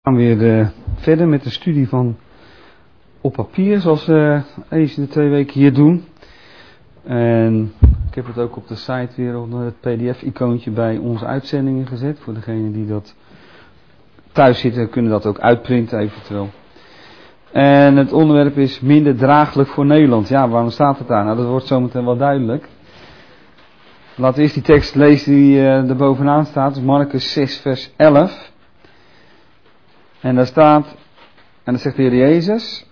We gaan weer verder met de studie van op papier, zoals we eens in de 2 weken hier doen. En ik heb het ook op de site weer onder het pdf-icoontje bij onze uitzendingen gezet. Voor degenen die dat thuis zitten, kunnen dat ook uitprinten eventueel. En het onderwerp is minder draaglijk voor Nederland. Ja, waarom staat het daar? Nou, dat wordt zometeen wel duidelijk. Laten we eerst die tekst lezen die er bovenaan staat. Marcus 6 vers 11. En daar staat, en dat zegt de Heer Jezus: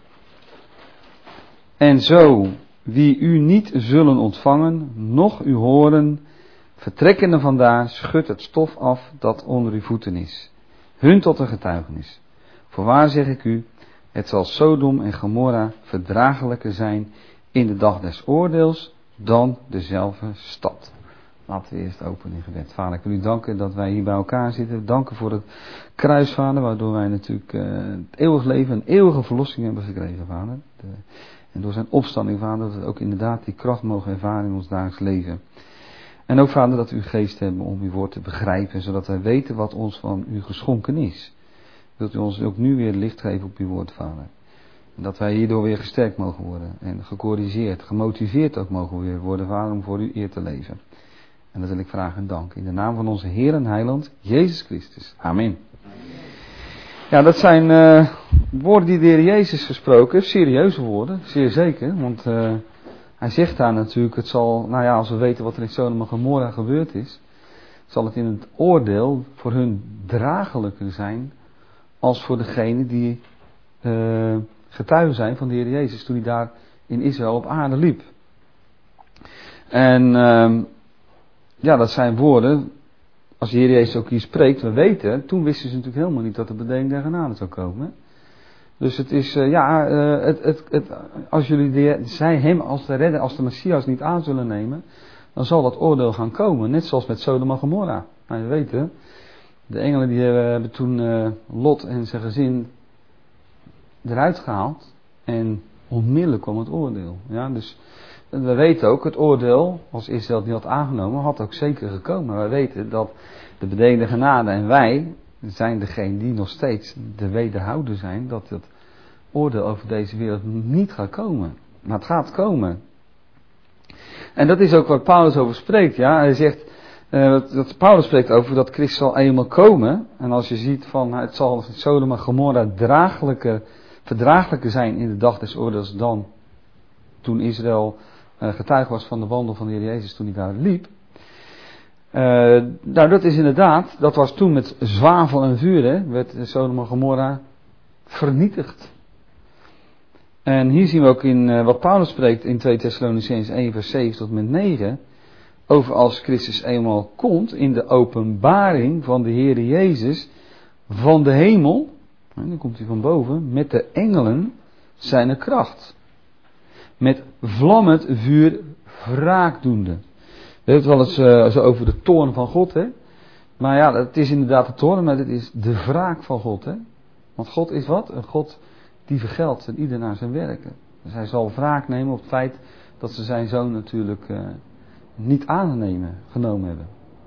en zo, wie u niet zullen ontvangen, noch u horen, vertrekkende vandaar, schudt het stof af dat onder uw voeten is. Hun tot een getuigenis. Voorwaar zeg ik u, het zal Sodom en Gomorra verdraaglijker zijn in de dag des oordeels dan dezelfde stad. Laten we eerst open in gebed. Vader, ik wil u danken dat wij hier bij elkaar zitten. Danken voor het kruis, Vader, waardoor wij natuurlijk het eeuwig leven en eeuwige verlossing hebben gekregen, Vader. En door zijn opstanding, Vader, dat we ook inderdaad die kracht mogen ervaren in ons dagelijks leven. En ook, Vader, dat we uw geest hebben om uw woord te begrijpen, zodat wij weten wat ons van u geschonken is. Wilt u ons ook nu weer licht geven op uw woord, Vader. En dat wij hierdoor weer gesterkt mogen worden en gecorrigeerd, gemotiveerd ook mogen weer worden, Vader, om voor u eer te leven. En dat wil ik vragen en danken. In de naam van onze Heer en Heiland, Jezus Christus. Amen. Ja, dat zijn woorden die de Heer Jezus gesproken heeft. Serieuze woorden, zeer zeker. Want hij zegt daar natuurlijk, het zal, nou ja, als we weten wat er in Sodom en Gomorra gebeurd is, zal het in het oordeel voor hun draaglijker zijn als voor degene die getuigen zijn van de Heer Jezus toen hij daar in Israël op aarde liep. En ja, dat zijn woorden, als de Heer Jezus ook hier spreekt, we weten, toen wisten ze natuurlijk helemaal niet dat de bedeling der genade zou komen. Dus het is, als jullie zij hem als de redder, als de Messias niet aan zullen nemen, dan zal dat oordeel gaan komen. Net zoals met Sodom en Gomorra. Nou, je weet het, de engelen die hebben toen Lot en zijn gezin eruit gehaald en onmiddellijk kwam het oordeel. Ja, dus we weten ook, het oordeel, als Israël het niet had aangenomen, had ook zeker gekomen. We weten dat de bedeelde genade en wij zijn degene die nog steeds de wederhouder zijn, dat het oordeel over deze wereld niet gaat komen. Maar het gaat komen. En dat is ook wat Paulus over spreekt. Ja? Hij zegt, dat Paulus spreekt over dat Christus zal eenmaal komen. En als je ziet van, het zal Sodom en Gomorra verdraaglijker zijn in de dag des oordeels dan toen Israël getuige was van de wandel van de Heer Jezus toen hij daar liep. Nou, dat is inderdaad, dat was toen met zwavel en vuur, hè, werd Sodom en Gomorra vernietigd. En hier zien we ook in wat Paulus spreekt in 2 Thessalonicenzen 1 vers 7 tot met 9, over als Christus eenmaal komt in de openbaring van de Heer Jezus van de hemel, en dan komt hij van boven, met de engelen zijn kracht. Met vlammend vuur wraakdoende. We hebben het wel eens zo over de toorn van God, hè. Maar ja, het is inderdaad de toorn, maar het is de wraak van God, hè. Want God is wat? Een God die vergeldt en ieder naar zijn werken. Dus hij zal wraak nemen op het feit dat ze zijn zoon natuurlijk niet genomen hebben.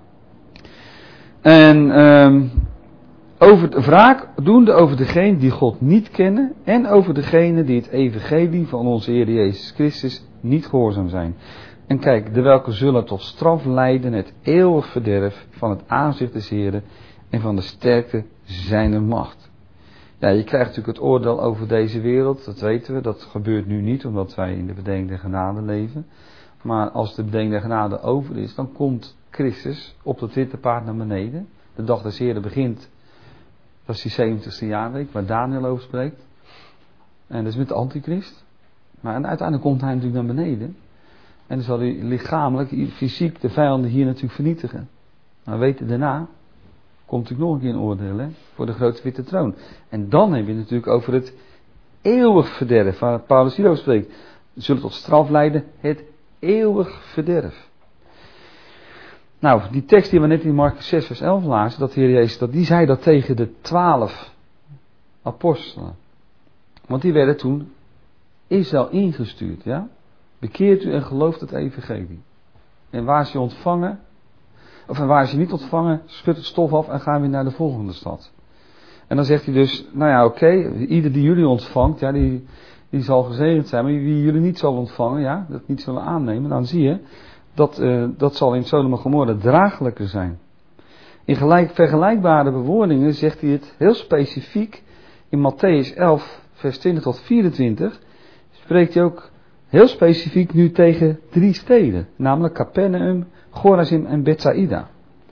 En over de wraak doende over degene die God niet kennen en over degene die het evangelie van onze Heer Jezus Christus niet gehoorzaam zijn. En kijk, de welke zullen tot straf leiden het eeuwig verderf van het aanzicht des Heeren en van de sterkte zijner macht. Ja, je krijgt natuurlijk het oordeel over deze wereld, dat weten we, dat gebeurt nu niet omdat wij in de bedeling der genade leven. Maar als de bedeling der genade over is, dan komt Christus op dat witte paard naar beneden. De dag des Heeren begint. Dat is die 70ste jaarweek waar Daniel over spreekt. En dat is met de antichrist. Maar uiteindelijk komt hij natuurlijk naar beneden. En dan zal hij lichamelijk, fysiek de vijanden hier natuurlijk vernietigen. Maar weten daarna komt natuurlijk nog een keer een oordeel, hè, voor de grote witte troon. En dan heb je het natuurlijk over het eeuwig verderf, waar Paulus hier over spreekt. Zullen tot straf leiden het eeuwig verderf. Nou, die tekst die we net in Marcus 6 vers 11 lazen, dat de Heer Jezus, die zei dat tegen de 12 apostelen. Want die werden toen Israël ingestuurd, ja. Bekeert u en gelooft het evangelie. En waar ze ontvangen, of waar ze niet ontvangen, schud het stof af en gaan weer naar de volgende stad. En dan zegt hij dus, nou ja, oké, ieder die jullie ontvangt, ja, die zal gezegend zijn. Maar wie jullie niet zal ontvangen, ja, dat niet zullen aannemen, dan zie je, dat zal in Sodom en Gomorra draaglijker zijn. In vergelijkbare bewoordingen zegt hij het heel specifiek in Mattheüs 11, vers 20 tot 24. Spreekt hij ook heel specifiek nu tegen 3 steden. Namelijk Capernaum, Chorazin en Bethsaida.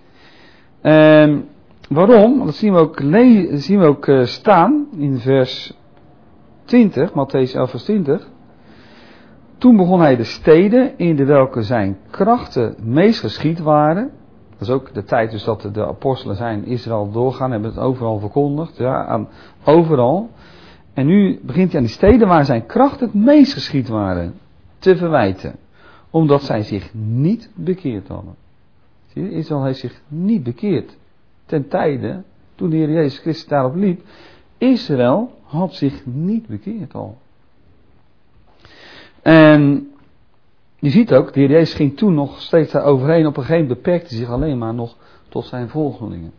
Waarom? Dat zien we ook staan in vers 20, Mattheüs 11 vers 20. Toen begon hij de steden in de welke zijn krachten meest geschied waren. Dat is ook de tijd dus dat de apostelen zijn in Israël doorgaan, hebben het overal verkondigd. Ja, overal. En nu begint hij aan die steden waar zijn krachten het meest geschied waren te verwijten. Omdat zij zich niet bekeerd hadden. Zie je, Israël heeft zich niet bekeerd. Ten tijde, toen de Heer Jezus Christus daarop liep, Israël had zich niet bekeerd al. En je ziet ook, de Heer Jezus ging toen nog steeds daar overheen. Op een gegeven moment beperkte zich alleen maar nog tot zijn volgelingen.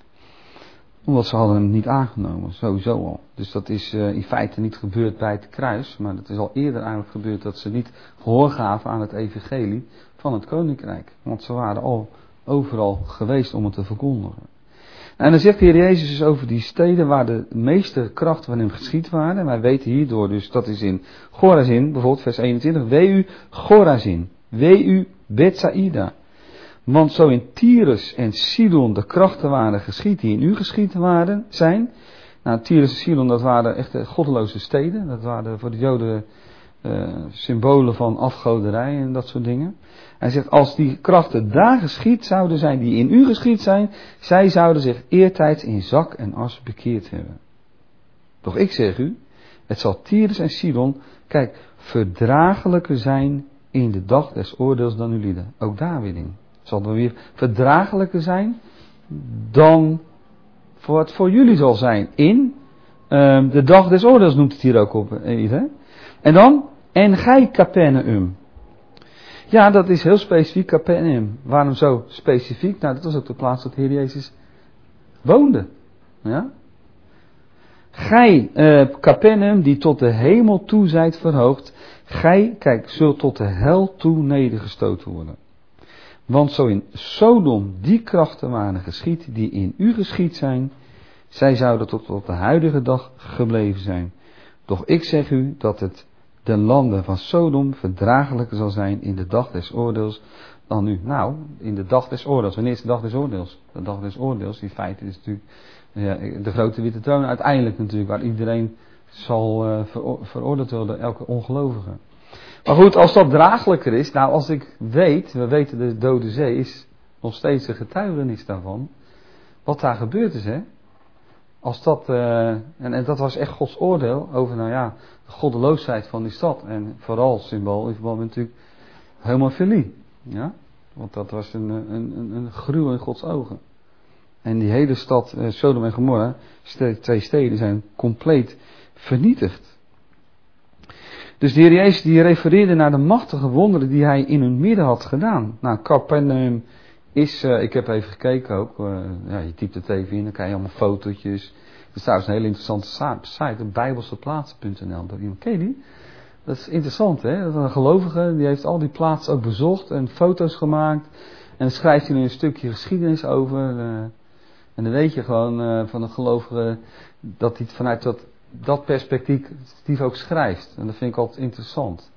Omdat ze hadden hem niet aangenomen, sowieso al. Dus dat is in feite niet gebeurd bij het kruis. Maar het is al eerder eigenlijk gebeurd dat ze niet gehoor gaven aan het evangelie van het koninkrijk. Want ze waren al overal geweest om het te verkondigen. En dan zegt de Heer Jezus dus over die steden waar de meeste krachten van hem geschied waren. En wij weten hierdoor dus, dat is in Chorazin, bijvoorbeeld vers 21. Wee u Chorazin, wee u Bethsaida. Want zo in Tyrus en Sidon de krachten waren geschied die in u geschied zijn. Nou, Tyrus en Sidon, dat waren echt goddeloze steden. Dat waren voor de Joden symbolen van afgoderij en dat soort dingen. Hij zegt, als die krachten daar geschied zouden zijn die in u geschied zijn, zij zouden zich eertijds in zak en as bekeerd hebben. Doch ik zeg u, het zal Tyrus en Sidon, kijk, verdraaglijker zijn in de dag des oordeels dan uw lieden. Ook daar weer in. Het zal dan weer verdraaglijker zijn dan wat voor jullie zal zijn in de dag des oordeels, noemt het hier ook op. En dan, en gij Capernaum. Ja, dat is heel specifiek Capernaum. Waarom zo specifiek? Nou, dat was ook de plaats dat de Heer Jezus woonde. Ja? Gij, Capernaum, die tot de hemel toe zijt verhoogd. Gij, kijk, zult tot de hel toe nedergestoten worden. Want zo in Sodom die krachten waren geschied die in u geschied zijn, zij zouden tot op de huidige dag gebleven zijn. Doch ik zeg u dat het de landen van Sodom verdraaglijker zal zijn in de dag des oordeels dan nu. Nou, in de dag des oordeels. Wanneer is de dag des oordeels? De dag des oordeels, in feite is natuurlijk de grote witte troon uiteindelijk natuurlijk, waar iedereen zal veroordeeld worden, elke ongelovige. Maar goed, als dat draaglijker is, nou als ik weet, we weten de Dode Zee is nog steeds een getuigenis daarvan, wat daar gebeurd is, hè. Als dat, en dat was echt Gods oordeel over, nou ja, de goddeloosheid van die stad. En vooral symbool in verband met natuurlijk homofilie. Ja? Want dat was een gruwel in Gods ogen. En die hele stad, Sodom en Gomorra, 2 steden, zijn compleet vernietigd. Dus de Heer Jezus die refereerde naar de machtige wonderen die hij in hun midden had gedaan. Nou, Capernaum is, ik heb even gekeken ook, je typt het even in, dan krijg je allemaal fotootjes. Dat is trouwens een hele interessante site, bijbelseplaatsen.nl. Ken je die? Dat is interessant, hè? Dat is een gelovige, die heeft al die plaatsen ook bezocht en foto's gemaakt. En dan schrijft hij er een stukje geschiedenis over. En dan weet je gewoon van een gelovige dat hij het vanuit dat perspectief ook schrijft. En dat vind ik altijd interessant.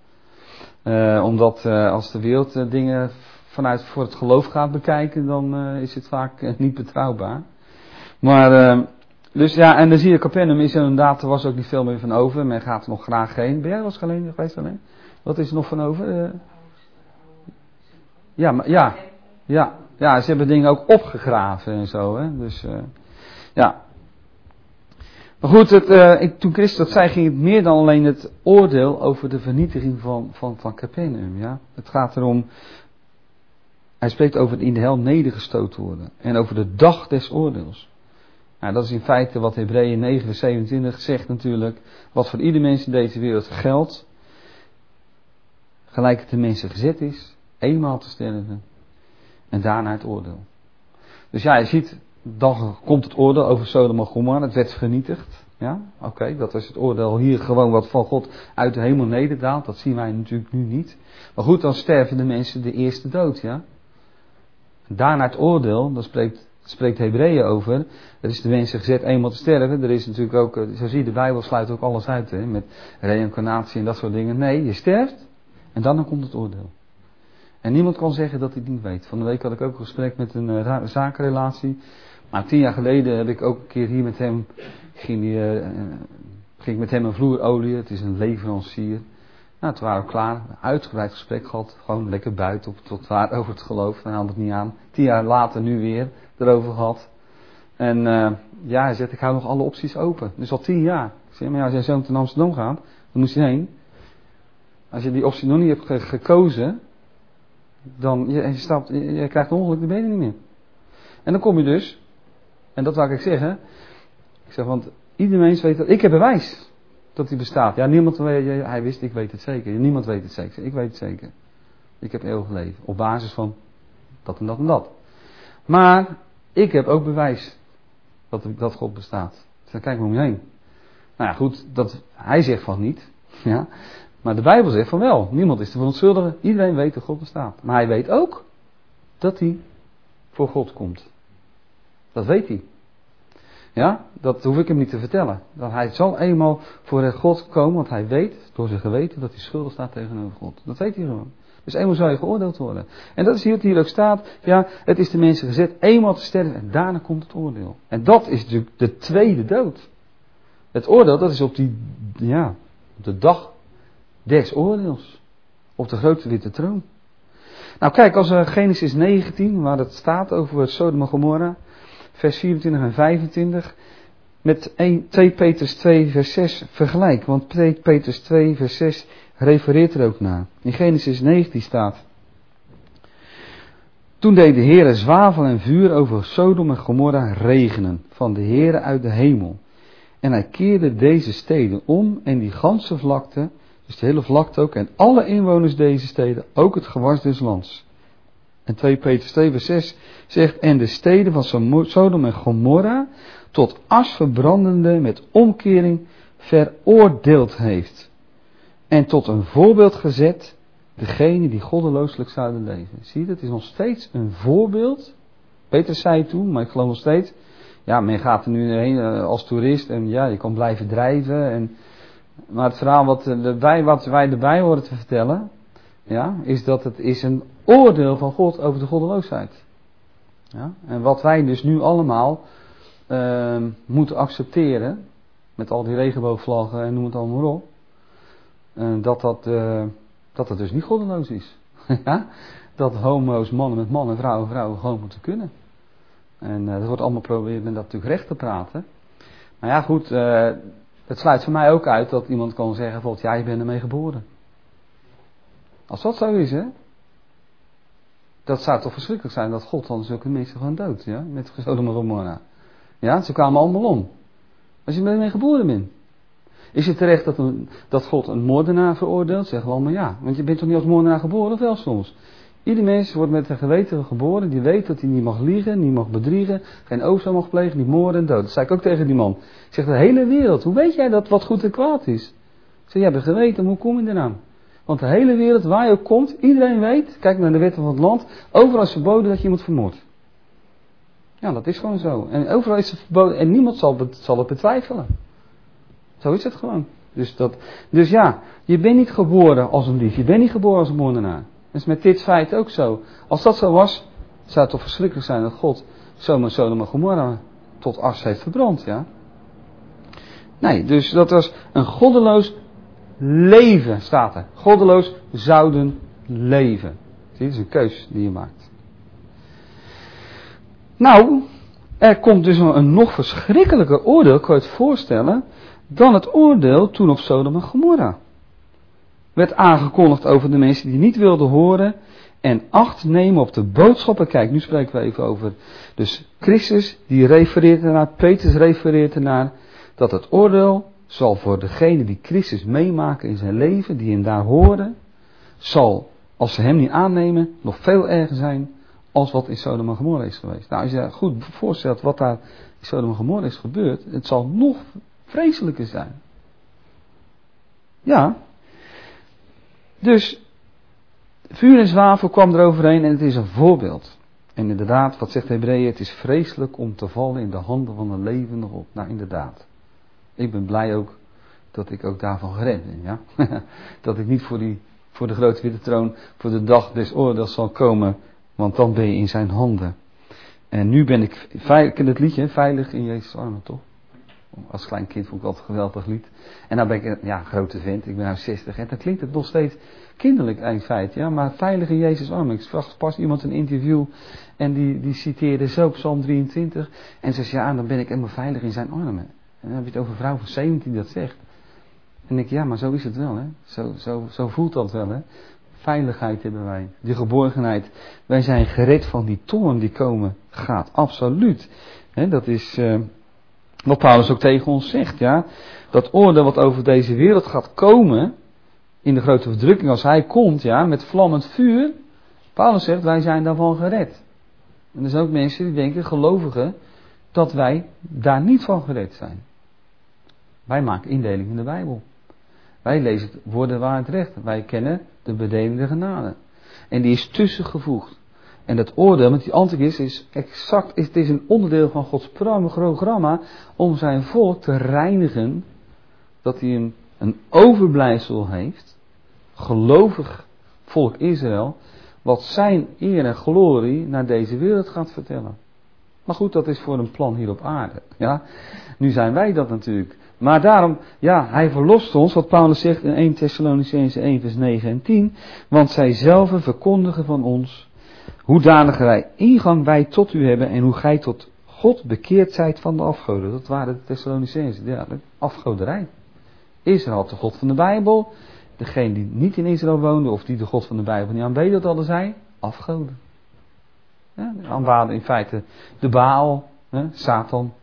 Omdat als de wereld dingen vanuit voor het geloof gaat bekijken, dan is het vaak niet betrouwbaar. Maar, dus ja, en dan zie je, Capernaum is inderdaad, er was ook niet veel meer van over. Men gaat er nog graag heen. Ben jij wel eens geweest alleen? Wat is er nog van over? Ja, ze hebben dingen ook opgegraven en zo, hè. Dus, ja. Maar goed, toen Christus dat zei, ging het meer dan alleen het oordeel over de vernietiging van Capernaum, ja. Het gaat erom, hij spreekt over in de hel nedergestoten worden. En over de dag des oordeels. Nou, dat is in feite wat Hebreeën 9 vers 27 zegt natuurlijk. Wat voor ieder mens in deze wereld geldt. Gelijk het de mensen gezet is. Eenmaal te sterven. En daarna het oordeel. Dus ja, je ziet, dan komt het oordeel over Sodom en Gomorra. Het werd vernietigd. Ja, oké, dat is het oordeel hier gewoon wat van God uit de hemel nederdaalt. Dat zien wij natuurlijk nu niet. Maar goed, dan sterven de mensen de eerste dood, ja. Daarna het oordeel, daar spreekt Hebreeën over. Er is de mensen gezet eenmaal te sterven. Er is natuurlijk ook, zo zie je, de Bijbel sluit ook alles uit, hè, met reïncarnatie en dat soort dingen. Nee, je sterft en dan komt het oordeel. En niemand kan zeggen dat hij het niet weet. Van de week had ik ook een gesprek met een zakenrelatie. Maar 10 jaar geleden heb ik ook een keer hier met hem, ging met hem een vloerolie. Het is een leverancier. Nou, toen waren we klaar. Een uitgebreid gesprek gehad. Gewoon lekker buiten tot waar over het geloof. Dan hadden we het niet aan. 10 jaar later nu weer erover gehad. En ja, hij zegt, ik hou nog alle opties open. Dus al 10 jaar. Ik zeg, maar ja, als jij zo naar Amsterdam gaat, dan moet je heen. Als je die optie nog niet hebt gekozen, dan je krijgt een ongeluk, dan ben je er niet meer. En dan kom je dus, en dat wou ik zeggen. Ik zeg, want ieder mens weet dat, ik heb bewijs dat hij bestaat. Ja, niemand weet, hij wist, ik weet het zeker. Niemand weet het zeker. Ik weet het zeker. Ik heb eeuwig leven. Op basis van dat en dat en dat. Maar ik heb ook bewijs dat God bestaat. Dus dan kijk maar om je heen. Nou ja, goed, hij zegt van niet. Ja. Maar de Bijbel zegt van wel. Niemand is te verontschuldigen. Iedereen weet dat God bestaat. Maar hij weet ook dat hij voor God komt. Dat weet hij. Ja, dat hoef ik hem niet te vertellen. Dat hij zal eenmaal voor God komen, want hij weet door zijn geweten dat hij schuldig staat tegenover God. Dat weet hij gewoon. Dus eenmaal zal je geoordeeld worden. En dat is wat hier ook staat. Ja, het is de mensen gezet eenmaal te sterven en daarna komt het oordeel. En dat is natuurlijk de tweede dood. Het oordeel, dat is op de dag des oordeels. Op de grote witte troon. Nou kijk, als we Genesis 19, waar het staat over Sodom en Gomorra, vers 24 en 25, met 2 Petrus 2 vers 6 vergelijk. Want 2 Petrus 2 vers 6 refereert er ook naar. In Genesis 19 staat: Toen deed de Heere zwavel en vuur over Sodom en Gomorra regenen van de Heere uit de hemel. En hij keerde deze steden om en die ganse vlakte, dus de hele vlakte ook, en alle inwoners deze steden, ook het gewas des lands. En 2 Petrus 2 vers 6 zegt: En de steden van Sodom en Gomorra tot as verbrandende met omkering veroordeeld heeft. En tot een voorbeeld gezet degene die goddelooselijk zouden leven. Zie je, dat is nog steeds een voorbeeld. Petrus zei het toen, maar ik geloof nog steeds. Ja, men gaat er nu heen als toerist en ja, je kan blijven drijven. Maar het verhaal wat wij erbij horen te vertellen, ja, is dat het is een oordeel van God over de goddeloosheid. Ja, en wat wij dus nu allemaal moeten accepteren, met al die regenboogvlaggen en noem het allemaal maar op, dat het dus niet goddeloos is. Ja? Dat homo's mannen met mannen en vrouwen gewoon moeten kunnen. En dat wordt allemaal probeert men dat natuurlijk recht te praten. Maar ja goed, het sluit voor mij ook uit dat iemand kan zeggen bijvoorbeeld, ja, je bent ermee geboren. Als dat zo is, hè. Dat zou toch verschrikkelijk zijn dat God dan zulke mensen gewoon doodt, ja. Met Sodom en Gomorra. Ja, ze kwamen allemaal om. Als je ermee geboren bent. Is het terecht dat God een moordenaar veroordeelt? Zeggen we allemaal ja. Want je bent toch niet als moordenaar geboren, of wel soms? Ieder mens wordt met een geweten geboren. Die weet dat hij niet mag liegen, niet mag bedriegen. Geen oogst mag plegen, niet moorden en dood. Dat zei ik ook tegen die man. Ik zeg, de hele wereld, hoe weet jij dat wat goed en kwaad is? Ik zeg, jij hebt geweten, hoe kom je eraan? Want de hele wereld, waar je ook komt, iedereen weet, kijk naar de wetten van het land, overal is verboden dat je iemand vermoordt. Ja, dat is gewoon zo. En overal is het verboden en niemand zal het betwijfelen. Zo is het gewoon. Dus ja, je bent niet geboren als een dief, je bent niet geboren als een moordenaar. Dat is met dit feit ook zo. Als dat zo was, zou het toch verschrikkelijk zijn dat God Sodom en Gomorra tot as heeft verbrand, ja? Nee, dus dat was een goddeloos leven, staat er. Goddeloos zouden leven. Zie je, dat is een keus die je maakt. Nou, er komt dus een nog verschrikkelijker oordeel, kan je het voorstellen, dan het oordeel toen op Sodom en Gomorra. Werd aangekondigd over de mensen die niet wilden horen en acht nemen op de boodschappen. Kijk, nu spreken we even over. Dus Christus, die refereert ernaar, Petrus refereert ernaar, dat het oordeel zal voor degene die Christus meemaken in zijn leven, die hem daar horen, zal, als ze hem niet aannemen, nog veel erger zijn als wat in Sodom en Gomorra is geweest. Nou, als je goed voorstelt wat daar in Sodom en Gomorra is gebeurd, het zal nog vreselijker zijn. Ja. Dus vuur en zwavel kwam eroverheen en het is een voorbeeld. En inderdaad, wat zegt Hebreeën, het is vreselijk om te vallen in de handen van een levende God. Nou, inderdaad. Ik ben blij ook dat ik ook daarvan gered ben, ja. Dat ik niet voor de grote witte troon, voor de dag des oordeels zal komen, want dan ben je in zijn handen. En nu ben ik veilig, in het liedje, veilig in Jezus' armen, toch? Als klein kind vond ik altijd een geweldig lied. En nou ben ik een grote vent, ik ben nu 60. En dan klinkt het nog steeds kinderlijk in feite. Ja, maar veilig in Jezus' armen. Ik zag pas iemand een interview en die citeerde zo Psalm 23. En ze zei, ja, dan ben ik helemaal veilig in zijn armen. En dan heb je het over een vrouw van 17 die dat zegt. En ik, ja, maar zo is het wel, hè. Zo voelt dat wel, hè. Veiligheid hebben wij, die geborgenheid. Wij zijn gered van die toorn die komen gaat, absoluut. Hè, dat is wat Paulus ook tegen ons zegt, ja. Dat oordeel wat over deze wereld gaat komen, in de grote verdrukking als hij komt, ja, met vlammend vuur. Paulus zegt, wij zijn daarvan gered. En er zijn ook mensen die denken, gelovigen, dat wij daar niet van gered zijn. Wij maken indeling in de Bijbel. Wij lezen het woord en waarheid recht. Wij kennen de bedelende genade. En die is tussengevoegd. En dat oordeel met die antichrist is exact, het is een onderdeel van Gods programma om zijn volk te reinigen. Dat hij een overblijfsel heeft, gelovig volk Israël, wat zijn eer en glorie naar deze wereld gaat vertellen. Maar goed, dat is voor een plan hier op aarde. Ja? Nu zijn wij dat natuurlijk. Maar daarom, ja, hij verlost ons, wat Paulus zegt in 1 Thessalonicenzen 1 vers 9 en 10. Want zij zelven verkondigen van ons, hoedanige ingang wij tot u hebben en hoe gij tot God bekeerd zijt van de afgoden. Dat waren de Thessalonicenzen, ja, de afgoderij. Israël had de God van de Bijbel. Degene die niet in Israël woonde of die de God van de Bijbel niet aanbeden, dat hadden zij afgoden. Ja, aanbaden in feite de Baal, Satan.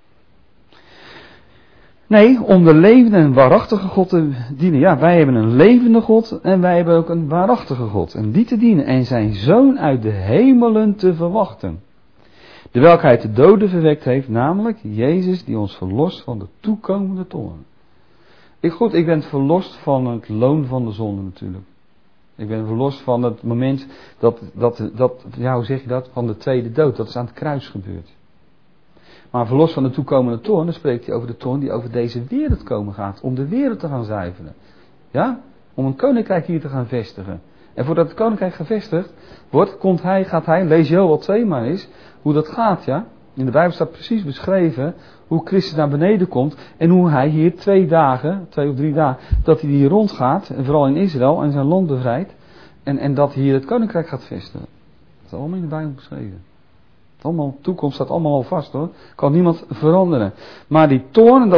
Nee, om de levende en waarachtige God te dienen. Ja, wij hebben een levende God en wij hebben ook een waarachtige God. En die te dienen en zijn Zoon uit de hemelen te verwachten. De welke hij de doden verwekt heeft, namelijk Jezus die ons verlost van de toekomende toorn. Ik ben verlost van het loon van de zonde natuurlijk. Ik ben verlost van het moment hoe zeg je dat, van de tweede dood. Dat is aan het kruis gebeurd. Maar verlost van de toekomende toorn, dan spreekt hij over de toorn die over deze wereld komen gaat. Om de wereld te gaan zuiveren. Ja? Om een koninkrijk hier te gaan vestigen. En voordat het koninkrijk gevestigd wordt, gaat hij, lees Joel 2 maar eens, hoe dat gaat, ja. In de Bijbel staat precies beschreven hoe Christus naar beneden komt en hoe hij hier 2 of 3 dagen, dat hij hier rondgaat, en vooral in Israël en zijn land bevrijdt, en dat hij hier het koninkrijk gaat vestigen. Dat is allemaal in de Bijbel beschreven. De toekomst staat allemaal al vast hoor, kan niemand veranderen. Maar die toorn,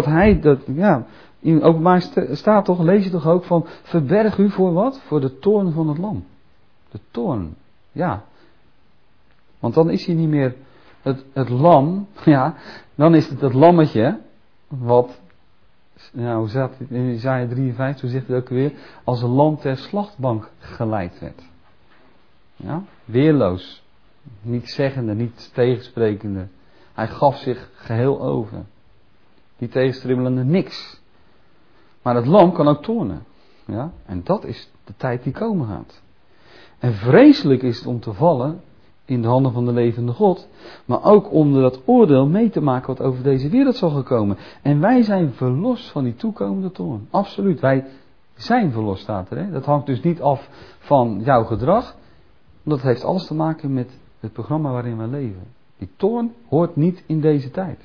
in openbaar staat toch, lees je toch ook van, verberg u voor wat? Voor de toorn van het lam. De toorn, ja. Want dan is hij niet meer het lam, ja, dan is het lammetje, wat, hoe zat het in Jesaja 53, zo zegt het ook weer, als een lam ter slachtbank geleid werd. Ja, weerloos, niet zeggende, niet tegensprekende. Hij gaf zich geheel over. Niet tegenstribbelende, niks. Maar het lam kan ook toornen. Ja, en dat is de tijd die komen gaat. En vreselijk is het om te vallen in de handen van de levende God, maar ook om dat oordeel mee te maken wat over deze wereld zal gekomen. En wij zijn verlost van die toekomende toorn. Absoluut, wij zijn verlost, staat er. Hè? Dat hangt dus niet af van jouw gedrag, want dat heeft alles te maken met het programma waarin wij leven. Die toorn hoort niet in deze tijd.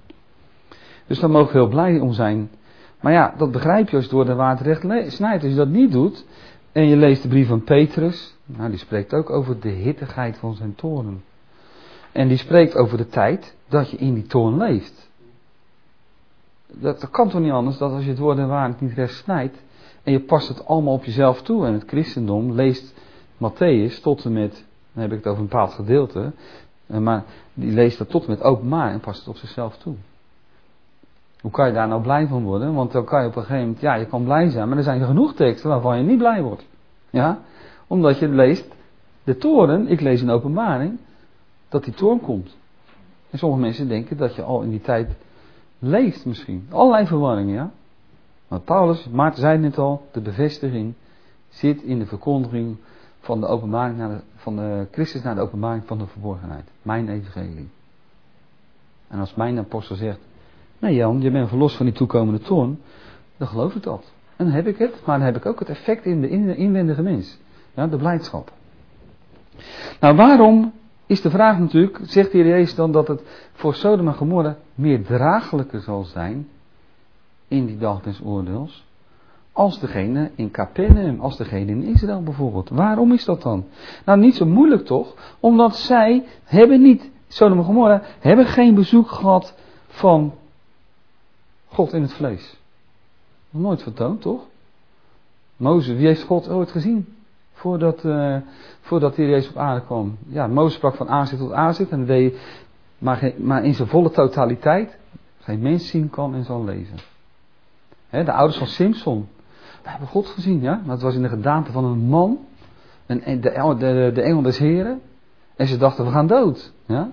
Dus daar mogen we heel blij om zijn. Maar ja, dat begrijp je als je door de waarheid recht snijdt. Als je dat niet doet en je leest de brief van Petrus, nou, die spreekt ook over de hittigheid van zijn toorn. En die spreekt over de tijd dat je in die toorn leeft. Dat kan toch niet anders dan als je het woord en waarheid niet recht snijdt en je past het allemaal op jezelf toe. En het christendom leest Mattheüs tot en met, dan heb ik het over een bepaald gedeelte, maar die leest dat tot en met openbaar en past het op zichzelf toe. Hoe kan je daar nou blij van worden? Want dan kan je op een gegeven moment, ja, je kan blij zijn, maar er zijn genoeg teksten waarvan je niet blij wordt. Ja? Omdat je leest de toorn, ik lees in openbaring, dat die toorn komt. En sommige mensen denken dat je al in die tijd leeft misschien. Allerlei verwarringen, ja. Want Paulus, Maarten zei het net al, de bevestiging zit in de verkondiging van de openbaring van de Christus naar de openbaring van de verborgenheid. Mijn evangelie. En als mijn apostel zegt, nee Jan, je bent verlost van die toekomende toorn, dan geloof ik dat. En dan heb ik het, maar dan heb ik ook het effect in de inwendige mens. Ja, de blijdschap. Nou, waarom is de vraag natuurlijk, zegt de Heer Jezus dan dat het voor Sodom en Gomorra meer draaglijker zal zijn in die dag des oordeels, als degene in Capernaum, als degene in Israël bijvoorbeeld. Waarom is dat dan? Nou, niet zo moeilijk toch, omdat zij hebben niet, Sodom en Gomorra, hebben geen bezoek gehad van God in het vlees. Nog nooit vertoond, toch? Mozes, wie heeft God ooit gezien? Voordat de Heer Jezus op aarde kwam. Ja, Mozes sprak van aanzicht tot aanzicht. En dat deed maar in zijn volle totaliteit. Geen mens zien kan en zal leven. De ouders van Simson. We hebben God gezien, ja. Maar het was in de gedaante van een man. En de engel des Heren. En ze dachten, we gaan dood. Ja.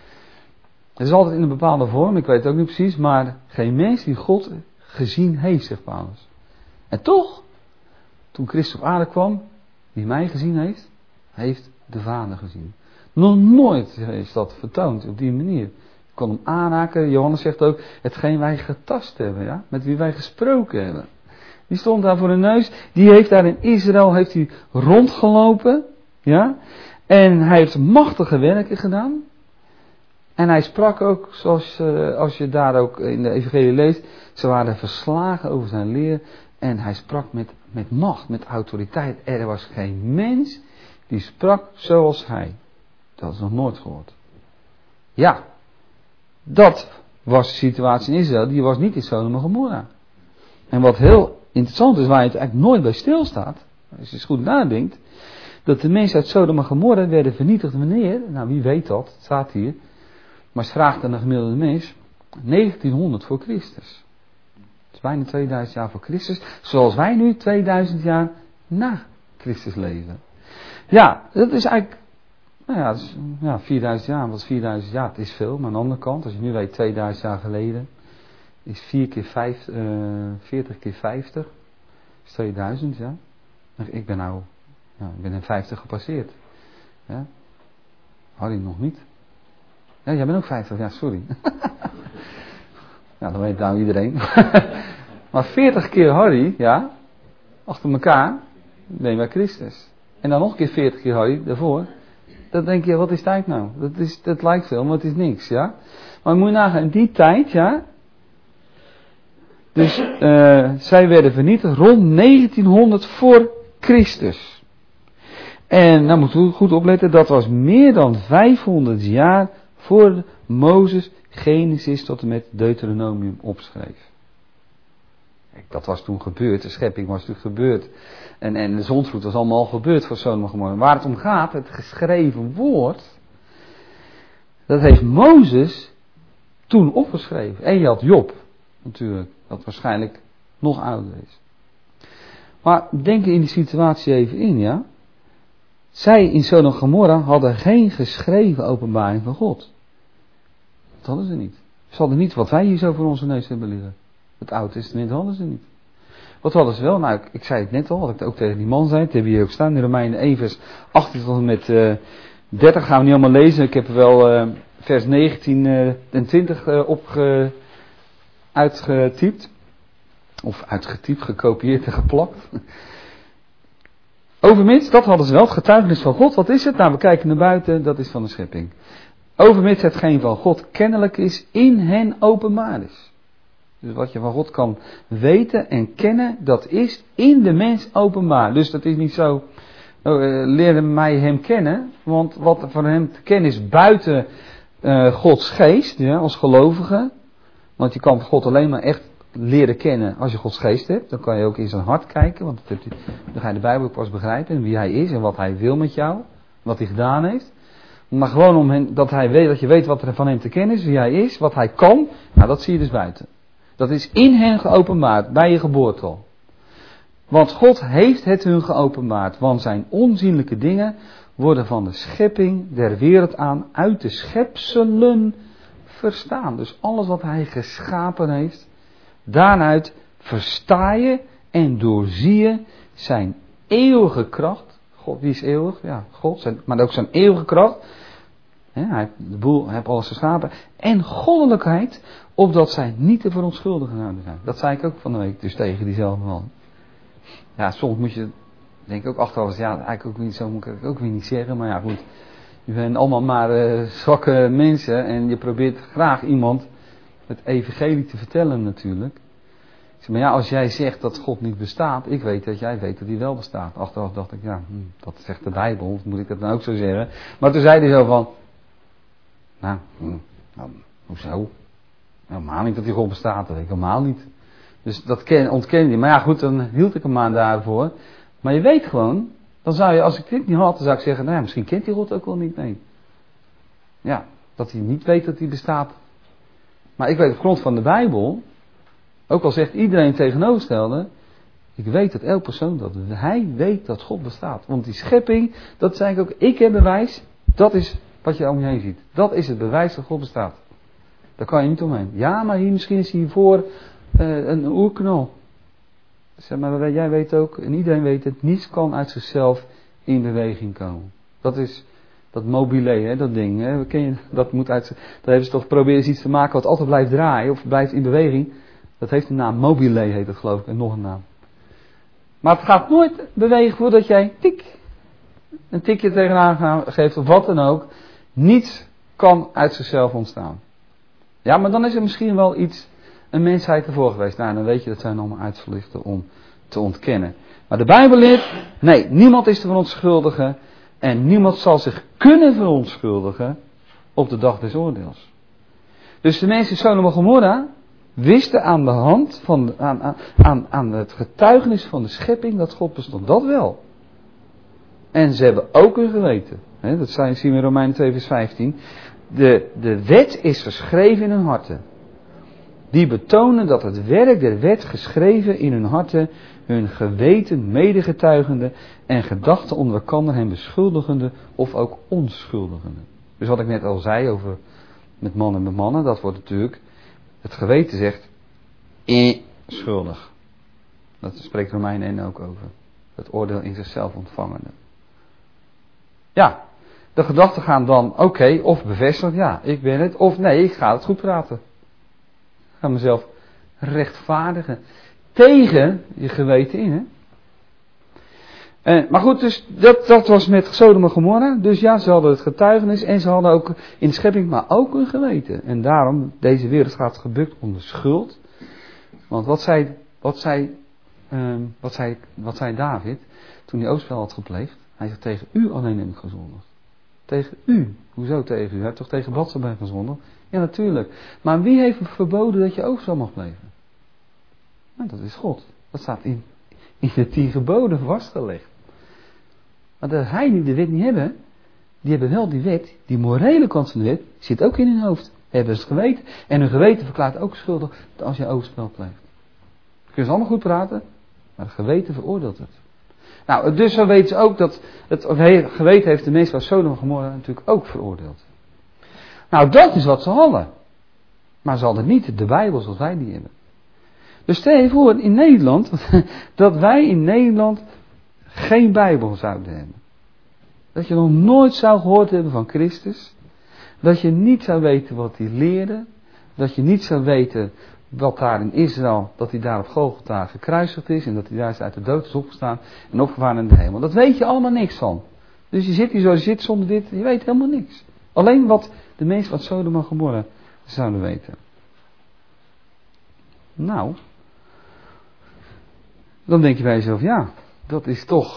Het is altijd in een bepaalde vorm. Ik weet het ook niet precies. Maar geen mens die God gezien heeft, zegt Paulus. En toch, toen Christus op aarde kwam, die mij gezien heeft de Vader gezien. Nog nooit is dat vertoond op die manier. Je kon hem aanraken. Johannes zegt ook, hetgeen wij getast hebben, ja, met wie wij gesproken hebben. Die stond daar voor de neus. Die heeft daar in Israël rondgelopen, ja. En hij heeft machtige werken gedaan. En hij sprak ook, zoals als je daar ook in de evangelie leest, ze waren verslagen over zijn leer. En hij sprak met macht, met autoriteit. Er was geen mens die sprak zoals hij. Dat is nog nooit gehoord. Ja, dat was de situatie in Israël. Die was niet in Sodom en Gomorra. En wat heel interessant is, waar je het eigenlijk nooit bij stilstaat, als je eens goed nadenkt, dat de mensen uit Sodom en Gomorra werden vernietigd wanneer? Nou, wie weet dat, het staat hier. Maar als vraagt aan een gemiddelde mens, 1900 voor Christus. Het is bijna 2000 jaar voor Christus, zoals wij nu 2000 jaar na Christus leven. Ja, dat is eigenlijk, nou ja, dat is, 4000 jaar, wat is 4000 jaar? Het is veel, maar aan de andere kant, als je nu weet 2000 jaar geleden, is 40 keer 50, is 2000, ja. Ik ben in 50 gepasseerd. Ja. Harry nog niet. Ja, jij bent ook 50, ja, sorry. Ja, dan weet nou iedereen. Maar 40 keer Harry, ja, achter elkaar, ben je bij Christus. En dan nog een keer 40 keer Harry, daarvoor. Dan denk je, wat is tijd nou? Dat lijkt veel, maar het is niks, ja. Maar moet je nagaan, in die tijd, ja. Dus zij werden vernietigd rond 1900 voor Christus. En nou moet u goed opletten, dat was meer dan 500 jaar voor Mozes Genesis tot en met Deuteronomium opschreef. Dat was toen gebeurd, de schepping was toen gebeurd. En de zondvloed was allemaal gebeurd voor Sodom en Gomorra. Waar het om gaat, het geschreven woord, dat heeft Mozes toen opgeschreven. En je had Job, natuurlijk, dat waarschijnlijk nog ouder is. Maar denk in die situatie even in, ja. Zij in Sodom en Gomorra hadden geen geschreven openbaring van God. Dat hadden ze niet. Ze hadden niet wat wij hier zo voor onze neus hebben liggen. Het Oude Testament hadden ze niet. Wat hadden ze wel? Nou, ik zei het net al, wat ik ook tegen die man zei. Het hebben we hier ook staan in Romeinen 1 vers 18 tot en met 30 gaan we niet allemaal lezen. Ik heb er wel vers 19 en 20 uitgetypt. Of uitgetypt, gekopieerd en geplakt. Overmits, dat hadden ze wel, het getuigenis van God. Wat is het? Nou, we kijken naar buiten, dat is van de schepping. Overmits hetgeen van God kennelijk is, in hen openbaar is. Dus wat je van God kan weten en kennen, dat is in de mens openbaar. Dus dat is niet zo, leer mij hem kennen, want wat van hem te kennen is buiten Gods geest, ja, als gelovige. Want je kan God alleen maar echt leren kennen als je Gods geest hebt. Dan kan je ook in zijn hart kijken, want dan ga je de Bijbel pas begrijpen en wie hij is en wat hij wil met jou, wat hij gedaan heeft. Maar gewoon om hem, dat je weet wat er van hem te kennen is, wie hij is, wat hij kan, nou dat zie je dus buiten. Dat is in hen geopenbaard, bij je geboorte al. Want God heeft het hun geopenbaard, want zijn onzienlijke dingen worden van de schepping der wereld aan uit de schepselen verstaan. Dus alles wat hij geschapen heeft, daaruit versta je en doorzie je zijn eeuwige kracht. God, wie is eeuwig? Ja, God, maar ook zijn eeuwige kracht. Hij heeft alles geschapen. En goddelijkheid, opdat zij niet te verontschuldigen zouden zijn. Dat zei ik ook van de week dus tegen diezelfde man. Ja, soms moet je, denk ik ook achteraf, ja, eigenlijk ook niet zo, moet ik ook weer niet zeggen. Maar ja, goed. Je bent allemaal maar zwakke mensen en je probeert graag iemand het evangelie te vertellen natuurlijk. Ik zeg, maar ja, als jij zegt dat God niet bestaat, ik weet dat jij weet dat hij wel bestaat. Achteraf dacht ik, ja, dat zegt de Bijbel, of moet ik dat nou ook zo zeggen? Maar toen zei hij zo van, nou, hoezo? Helemaal niet dat die God bestaat, dat weet ik helemaal niet. Dus dat ontkende hij. Maar ja, goed, dan hield ik hem aan daarvoor. Maar je weet gewoon, dan zou je, als ik dit niet had, dan zou ik zeggen, nou ja, misschien kent die God ook wel niet mee. Ja, dat hij niet weet dat hij bestaat. Maar ik weet op grond van de Bijbel, ook al zegt iedereen tegenovergestelde, ik weet dat elk persoon dat hij weet dat God bestaat. Want die schepping, dat zei ik ook, ik heb bewijs, dat is wat je om je heen ziet. Dat is het bewijs dat God bestaat. Daar kan je niet omheen. Ja, maar hier, misschien is hiervoor een oerknal. Zeg maar, jij weet ook, en iedereen weet het, niets kan uit zichzelf in beweging komen. Dat is dat mobile, hè, dat ding. Hè, ken je, dat hebben ze toch proberen iets te maken wat altijd blijft draaien of blijft in beweging. Dat heeft een naam, mobile heet het geloof ik, en nog een naam. Maar het gaat nooit bewegen voordat jij een tikje tegenaan geeft of wat dan ook. Niets kan uit zichzelf ontstaan. Ja, maar dan is er misschien wel een mensheid ervoor geweest. Nou, dan weet je, dat zijn allemaal uitvluchten om te ontkennen. Maar de Bijbel leert, nee, niemand is te verontschuldigen. En niemand zal zich kunnen verontschuldigen op de dag des oordeels. Dus de mensen in Sodom en Gomorra wisten aan de hand van aan het getuigenis van de schepping dat God bestond. Dat wel. En ze hebben ook een geweten. Dat zien we in Romeinen 2 vers 15. De wet is geschreven in hun harten. Die betonen dat het werk der wet geschreven in hun harten hun geweten medegetuigende en gedachten onder elkander hen beschuldigende of ook onschuldigende. Dus wat ik net al zei over met mannen, dat wordt natuurlijk, het geweten zegt, schuldig. Dat spreekt Romeinen 1 ook over. Het oordeel in zichzelf ontvangende. Ja, de gedachten gaan dan, oké, of bevestigd, ja, ik ben het, of nee, ik ga het goed praten. Ik ga mezelf rechtvaardigen. Tegen je geweten in, hè. Maar goed, dus dat was met Sodom en Gomorra. Dus ja, ze hadden het getuigenis en ze hadden ook in de schepping, maar ook een geweten. En daarom, deze wereld gaat gebukt onder schuld. Want wat zei David toen hij oogstspel had gepleegd? Hij zegt, tegen u alleen heb ik gezondigd. Tegen u. Hoezo tegen u? Hij heeft toch tegen Batsheba gezondigd? Ja, natuurlijk. Maar wie heeft verboden dat je oogstspel mag plegen? Nou, dat is God. Dat staat in de 10 geboden vastgelegd. Maar de heiden die de wet niet hebben, die hebben wel die wet, die morele kant van de wet, zit ook in hun hoofd. Hebben ze het geweten. En hun geweten verklaart ook schuldig als je oogstspel pleegt. Kun je ze allemaal goed praten, maar het geweten veroordeelt het. Nou, dus zo weten ze ook dat het geweten heeft de mensen van Sodom en Gomorra natuurlijk ook veroordeeld. Nou, dat is wat ze hadden. Maar ze hadden niet de Bijbel zoals wij die hebben. Dus stel je voor in Nederland, dat wij in Nederland geen Bijbel zouden hebben. Dat je nog nooit zou gehoord hebben van Christus. Dat je niet zou weten wat hij leerde. Dat je niet zou weten wat daar in Israël, dat hij daar op Golgotha gekruisigd is. En dat hij daar uit de dood is opgestaan en opgevaren in de hemel. Dat weet je allemaal niks van. Dus je zit hier zoals je zit zonder dit, je weet helemaal niks. Alleen wat de mensen van Sodom en Gomorra zouden weten. Nou, dan denk je bij jezelf, ja, dat is toch,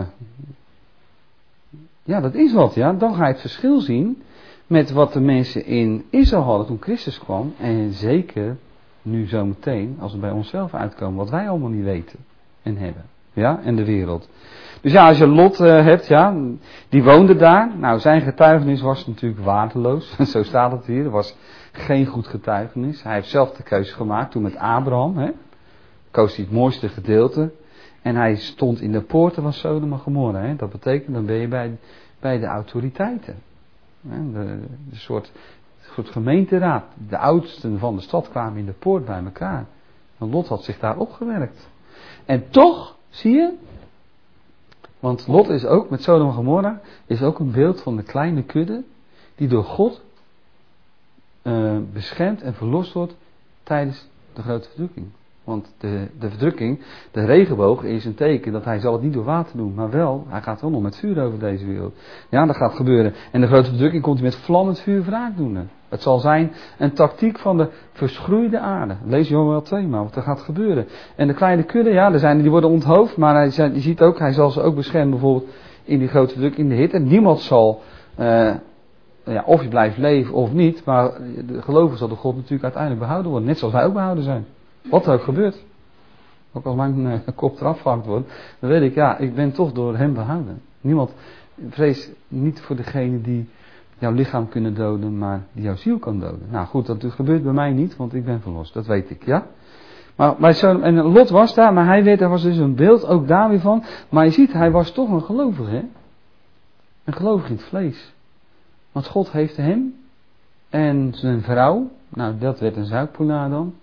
ja, dat is wat, ja. Dan ga je het verschil zien met wat de mensen in Israël hadden toen Christus kwam. En zeker nu zometeen, als we bij onszelf uitkomen, wat wij allemaal niet weten en hebben. Ja, en de wereld. Dus ja, als je Lot hebt, ja, die woonde daar. Nou, zijn getuigenis was natuurlijk waardeloos. Zo staat het hier. Er was geen goed getuigenis. Hij heeft zelf de keuze gemaakt toen met Abraham, hè. Koos hij het mooiste gedeelte. En hij stond in de poorten van Sodom en Gomorra. Hè. Dat betekent, dan ben je bij de autoriteiten. De soort gemeenteraad. De oudsten van de stad kwamen in de poort bij elkaar. En Lot had zich daar opgewerkt. En toch, zie je, want Lot is ook, met Sodom en Gomorra, is ook een beeld van de kleine kudde die door God beschermd en verlost wordt tijdens de grote verdrukking. Want de verdrukking, de regenboog, is een teken dat hij zal het niet door water doen, maar wel, hij gaat wel nog met vuur over deze wereld. Ja, dat gaat gebeuren. En de grote verdrukking komt hij met vlammend vuur wraak doen. Het zal zijn een tactiek van de verschroeide aarde. Lees Joël 2 maar, wat er gaat gebeuren. En de kleine kudde, ja, er zijn die worden onthoofd, maar je ziet ook, hij zal ze ook beschermen bijvoorbeeld in die grote verdrukking, in de hitte. Niemand zal, of je blijft leven of niet, maar de gelovigen zal door God natuurlijk uiteindelijk behouden worden. Net zoals wij ook behouden zijn. Wat er ook gebeurt. Ook als mijn kop eraf gehakt wordt, dan weet ik, ja, ik ben toch door hem behouden. Niemand vreest niet voor degene die jouw lichaam kunnen doden, maar die jouw ziel kan doden. Nou goed, dat gebeurt bij mij niet, want ik ben verlost. Dat weet ik, ja. Maar bij en Lot was daar, maar er was dus een beeld ook daar weer van. Maar je ziet, hij was toch een gelovige, hè. Een gelovige in het vlees. Want God heeft hem en zijn vrouw, nou dat werd een zuikpoelaar dan.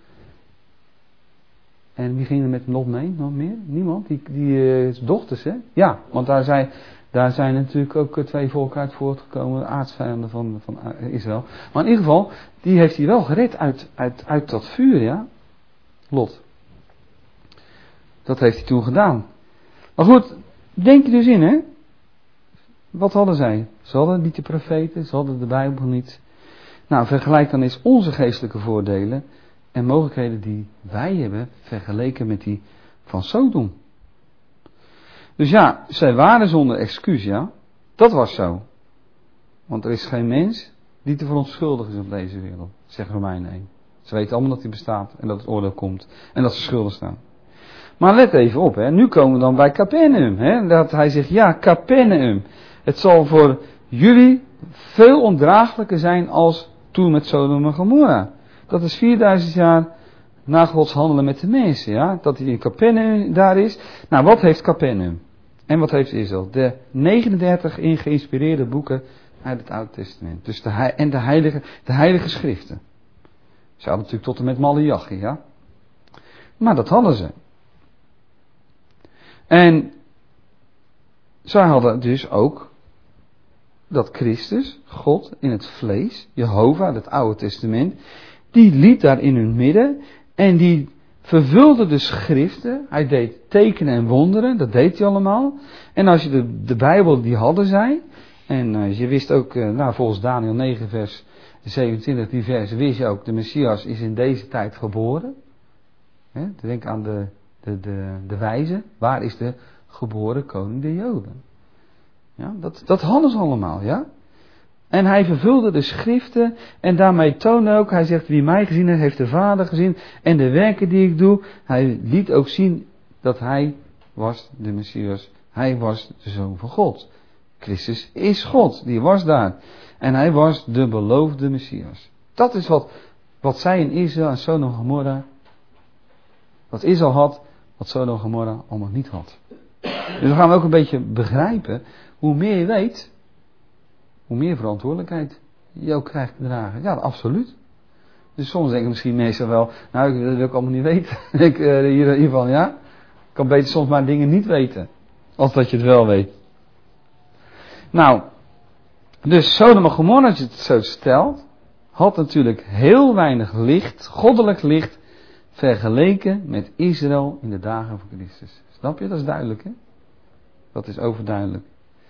En wie ging er met Lot mee? Nog meer? Niemand? Die dochters, hè? Ja, want daar zijn natuurlijk ook 2 volken uit voortgekomen, aartsvijanden van Israël. Maar in ieder geval, die heeft hij wel gered uit dat vuur, ja? Lot. Dat heeft hij toen gedaan. Maar goed, denk je dus in, hè? Wat hadden zij? Ze hadden niet de profeten, ze hadden de Bijbel niet. Nou, vergelijk dan eens onze geestelijke voordelen en mogelijkheden die wij hebben vergeleken met die van Sodom. Dus ja, zij waren zonder excuus, ja. Dat was zo. Want er is geen mens die te verontschuldigen is op deze wereld, zegt Romeinen 1. Ze weten allemaal dat hij bestaat en dat het oordeel komt en dat ze schuldig staan. Maar let even op, hè. Nu komen we dan bij Capernaum, hè. Dat hij zegt, ja, Capernaum. Het zal voor jullie veel ondraaglijker zijn als toen met Sodom en Gomorra. Dat is 4000 jaar na Gods handelen met de mensen, ja. Dat hij in Capernaum daar is. Nou, wat heeft Capernaum? En wat heeft Israël? De 39 geïnspireerde boeken uit het Oude Testament. Dus de heilige schriften. Ze hadden natuurlijk tot en met Maleachi, ja. Maar dat hadden ze. En zij hadden dus ook dat Christus, God in het vlees, Jehovah, het Oude Testament, die liep daar in hun midden en die vervulde de schriften. Hij deed tekenen en wonderen, dat deed hij allemaal. En als je de Bijbel, die hadden zij. En je wist ook, volgens Daniel 9 vers 27, die vers, wist je ook, de Messias is in deze tijd geboren. Denk aan de wijze, waar is de geboren koning der Joden? Ja, dat hadden ze allemaal, ja. En hij vervulde de schriften en daarmee toonde ook, hij zegt, wie mij gezien heeft de Vader gezien en de werken die ik doe. Hij liet ook zien dat hij was de Messias, hij was de Zoon van God. Christus is God, die was daar. En hij was de beloofde Messias. Dat is wat zij in Israël en Sodom en Gomorra, wat Israël had, wat Sodom en Gomorra allemaal niet had. Dus dan gaan we ook een beetje begrijpen, hoe meer je weet, hoe meer verantwoordelijkheid je ook krijgt te dragen. Ja, absoluut. Dus soms denken misschien mensen wel, nou, dat wil ik allemaal niet weten. Hiervan, ja. Ik kan beter soms maar dingen niet weten, als dat je het wel weet. Nou, dus Sodom en Gomorra, als je het zo stelt, had natuurlijk heel weinig licht, goddelijk licht, vergeleken met Israël in de dagen van Christus. Snap je? Dat is duidelijk, hè? Dat is overduidelijk.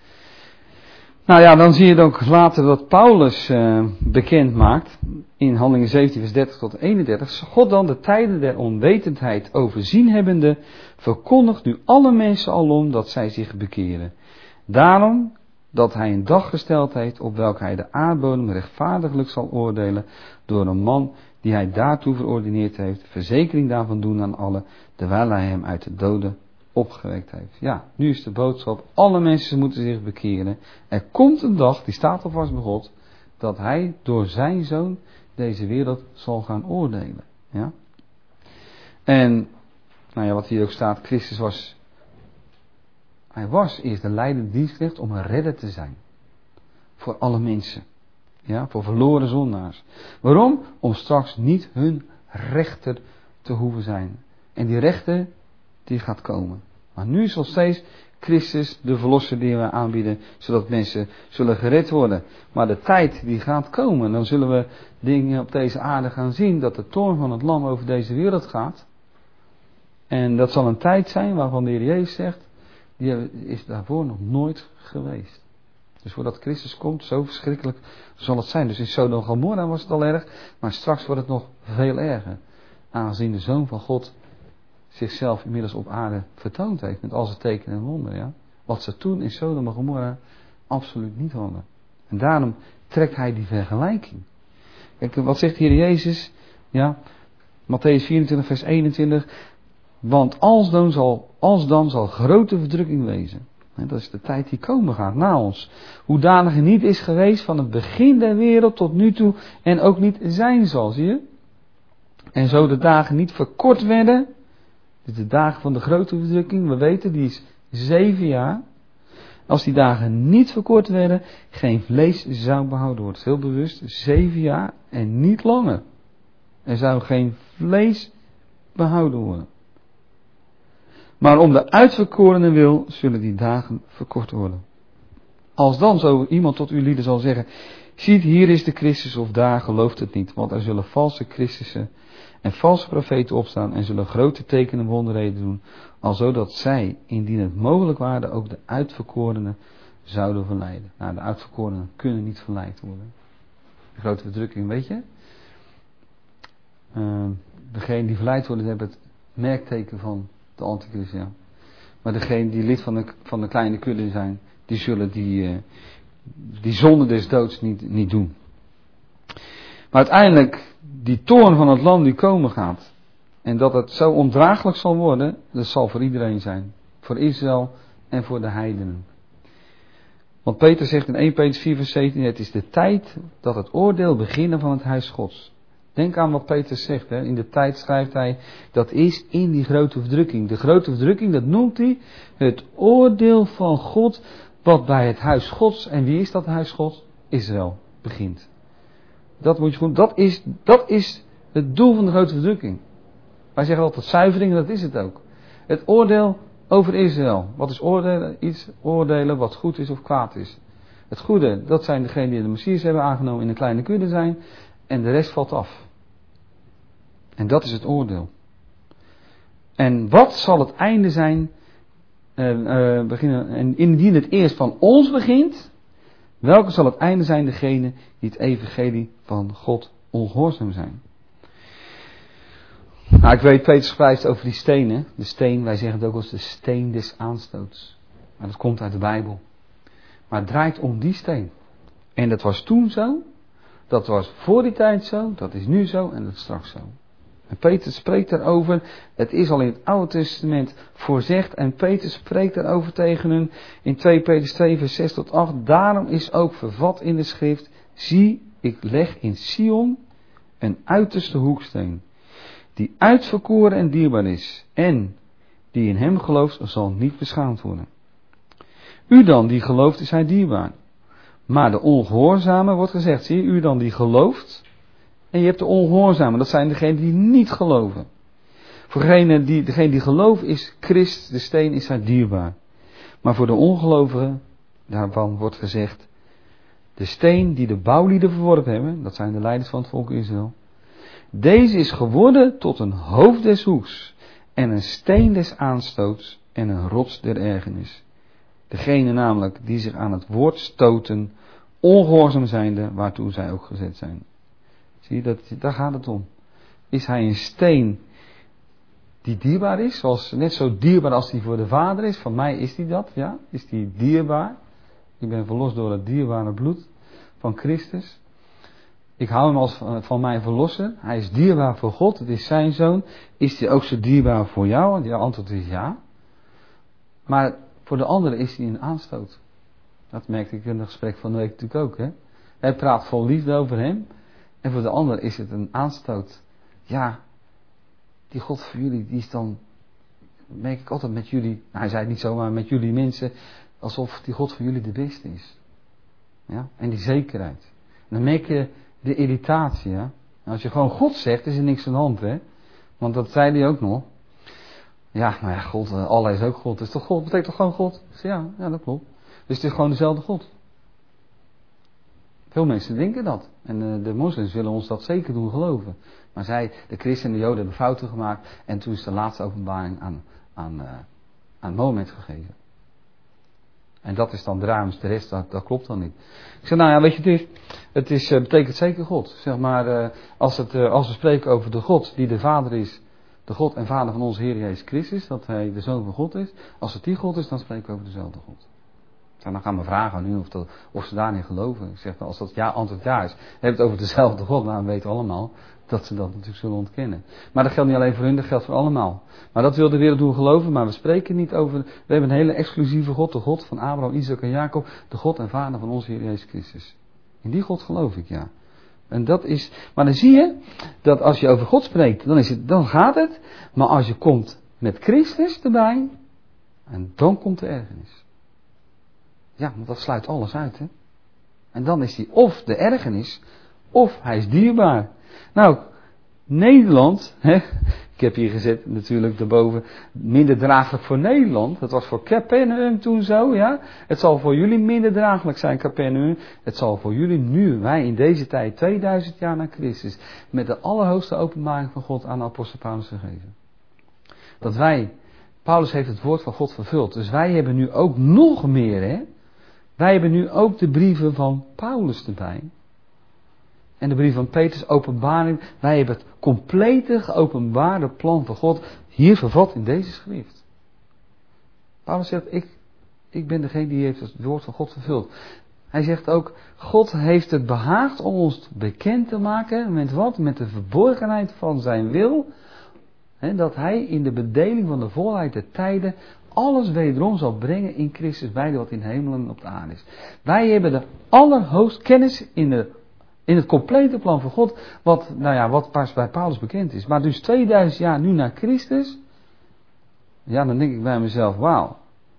Nou ja, dan zie je ook later dat Paulus bekend maakt, in Handelingen 17 vers 30 tot 31. God dan de tijden der onwetendheid overzien hebbende, verkondigt nu alle mensen alom dat zij zich bekeren. Daarom dat hij een dag gesteld heeft op welke hij de aardbodem rechtvaardiglijk zal oordelen door een man die hij daartoe verordineerd heeft, verzekering daarvan doen aan allen, terwijl hij hem uit de doden opgewekt heeft. Ja, nu is de boodschap, alle mensen moeten zich bekeren. Er komt een dag, die staat alvast bij God, dat hij door zijn zoon deze wereld zal gaan oordelen. Ja? En, nou ja, wat hier ook staat, Christus was eerst een leidende dienstknecht om een redder te zijn. voor alle mensen. Ja, voor verloren zondaars. Waarom? Om straks niet hun rechter te hoeven zijn. En die rechter, die gaat komen. Maar nu is nog steeds Christus de verlosser die we aanbieden, zodat mensen zullen gered worden. Maar de tijd die gaat komen, dan zullen we dingen op deze aarde gaan zien, dat de toorn van het lam over deze wereld gaat. En dat zal een tijd zijn waarvan de Heer Jezus zegt, die is daarvoor nog nooit geweest. Dus voordat Christus komt, zo verschrikkelijk zal het zijn. Dus in Sodom en Gomorra was het al erg, maar straks wordt het nog veel erger. Aangezien de Zoon van God zichzelf inmiddels op aarde vertoond heeft, met al zijn tekenen en wonderen. Ja? Wat ze toen in Sodom en Gomorra absoluut niet hadden. En daarom trekt hij die vergelijking. Kijk, wat zegt de Heer Jezus? Ja, Mattheüs 24 vers 21. Want als dan zal grote verdrukking wezen. En dat is de tijd die komen gaat na ons. Hoedanig er niet is geweest van het begin der wereld tot nu toe en ook niet zijn zal, zie je? En zo de dagen niet verkort werden. Dus de dagen van de grote verdrukking, we weten die is 7 jaar. Als die dagen niet verkort werden, geen vlees zou behouden worden. Heel bewust, 7 jaar en niet langer. Er zou geen vlees behouden worden. Maar om de uitverkorenen wil, zullen die dagen verkort worden. Als dan zo iemand tot uw lieden zal zeggen, ziet hier is de Christus of daar, gelooft het niet. Want er zullen valse Christussen en valse profeten opstaan en zullen grote tekenen en wonderheden doen. Alzodat zij, indien het mogelijk waren, ook de uitverkorenen zouden verleiden. Nou, de uitverkorenen kunnen niet verleid worden. De grote verdrukking, weet je. Degenen die verleid worden, hebben het merkteken van de antichrist, ja. Maar degenen die lid van de kleine kudde zijn, die zullen die zonde des doods niet doen. Maar uiteindelijk, die toorn van het lam die komen gaat, en dat het zo ondraaglijk zal worden, dat zal voor iedereen zijn. Voor Israël en voor de heidenen. Want Peter zegt in 1 Petrus 4 vers 17, het is de tijd dat het oordeel beginnen van het huis Gods. Denk aan wat Peter zegt, hè. In de tijd schrijft hij, dat is in die grote verdrukking. De grote verdrukking, dat noemt hij het oordeel van God, wat bij het huis Gods, en wie is dat huis Gods? Israël, begint. Dat moet je goed, dat is het doel van de grote verdrukking. Wij zeggen altijd zuivering, en dat is het ook. Het oordeel over Israël. Wat is oordelen? Iets oordelen wat goed is of kwaad is. Het goede, dat zijn degenen die de Messias hebben aangenomen, in een kleine kudde zijn. En de rest valt af. En dat is het oordeel. En wat zal het einde zijn? En indien het eerst van ons begint, welke zal het einde zijn? Degene die het evangelie van God ongehoorzaam zijn. Nou, ik weet, Peter schrijft over die stenen. De steen, wij zeggen het ook als de steen des aanstoots. Maar dat komt uit de Bijbel. Maar het draait om die steen. En dat was toen zo. Dat was voor die tijd zo. Dat is nu zo en dat is straks zo. En Peter spreekt daarover. Het is al in het Oude Testament voorzegd. En Peter spreekt daarover tegen hen in 2 Petrus 2 vers 6 tot 8. Daarom is ook vervat in de schrift. Zie, ik leg in Sion een uiterste hoeksteen. Die uitverkoren en dierbaar is. En die in hem gelooft zal niet beschaamd worden. U dan die gelooft is hij dierbaar. Maar de ongehoorzame wordt gezegd. Zie je, u dan die gelooft. En je hebt de ongehoorzame. Dat zijn degenen die niet geloven. Voor degene die geloven is Christus, de steen, is hij dierbaar. Maar voor de ongelovigen, daarvan wordt gezegd. De steen die de bouwlieden verworpen hebben. Dat zijn de leiders van het volk Israël. Deze is geworden tot een hoofd des hoeks. En een steen des aanstoots. En een rots der ergernis. Degene namelijk die zich aan het woord stoten, ongehoorzaam zijnde, waartoe zij ook gezet zijn. Zie je, daar gaat het om. Is hij een steen die dierbaar is, zoals, net zo dierbaar als die voor de Vader is? Van mij is die dat, ja? Is die dierbaar? Ik ben verlost door het dierbare bloed van Christus. Ik hou hem als van mijn verlosser. Hij is dierbaar voor God, het is zijn zoon. Is hij ook zo dierbaar voor jou? En die antwoord is ja. Maar voor de anderen is hij een aanstoot. Dat merkte ik in het gesprek van de week natuurlijk ook. Hè? Hij praat vol liefde over hem. En voor de ander is het een aanstoot. Ja, die God voor jullie, die is dan, merk ik altijd met jullie. Nou, hij zei het niet zomaar met jullie mensen. Alsof die God voor jullie de beste is. Ja? En die zekerheid. En dan merk je de irritatie. Ja? En als je gewoon God zegt, is er niks aan de hand. Hè? Want dat zei hij ook nog. Ja, maar ja, God, Allah is ook God. Is toch God? Betekent toch gewoon God? Ja, dat klopt. Dus het is gewoon dezelfde God. Veel mensen denken dat. En de moslims willen ons dat zeker doen geloven. Maar zij, de christenen en de joden, hebben fouten gemaakt. En toen is de laatste openbaring aan Mohammed gegeven. En dat is dan Draamus, de rest, dat klopt dan niet. Ik zeg, nou ja, weet je, het betekent zeker God. Zeg maar, als we spreken over de God die de Vader is, de God en Vader van onze Heer Jezus Christus, dat Hij de Zoon van God is. Als het die God is, dan spreken we over dezelfde God. En dan gaan we vragen aan u of ze daarin geloven. Ik zeg, als dat antwoord ja is, hebben we het over dezelfde God. Nou, we weten allemaal dat ze dat natuurlijk zullen ontkennen. Maar dat geldt niet alleen voor hun, dat geldt voor allemaal. Maar dat wil de wereld doen geloven, maar we spreken niet over. We hebben een hele exclusieve God, de God van Abraham, Isaac en Jacob, de God en Vader van onze Heer Jezus Christus. In die God geloof ik, ja. En dat is, maar dan zie je dat als je over God spreekt, dan gaat het. Maar als je komt met Christus erbij, en dan komt de ergernis. Ja, want dat sluit alles uit, hè. En dan is hij of de ergernis, of hij is dierbaar. Nou, Nederland, hè, ik heb hier gezet natuurlijk daarboven, minder draaglijk voor Nederland. Dat was voor Capernaum toen zo, ja. Het zal voor jullie minder draaglijk zijn, Capernaum. Het zal voor jullie nu, wij in deze tijd, 2000 jaar na Christus, met de allerhoogste openbaring van God aan de apostel Paulus gegeven. Dat wij, Paulus heeft het woord van God vervuld, dus wij hebben nu ook nog meer, hè. Wij hebben nu ook de brieven van Paulus erbij. En de brief van Petrus, openbaring. Wij hebben het complete geopenbaarde plan van God hier vervat in deze schrift. Paulus zegt, ik ben degene die heeft het woord van God vervuld. Hij zegt ook, God heeft het behaagd om ons bekend te maken. Met wat? Met de verborgenheid van zijn wil. Hè, dat hij in de bedeling van de volheid der tijden alles wederom zal brengen in Christus, beide wat in de hemel en op de aarde is. Wij hebben de allerhoogste kennis in het complete plan van God, wat pas bij Paulus bekend is. Maar dus 2000 jaar nu na Christus, ja, dan denk ik bij mezelf, wauw.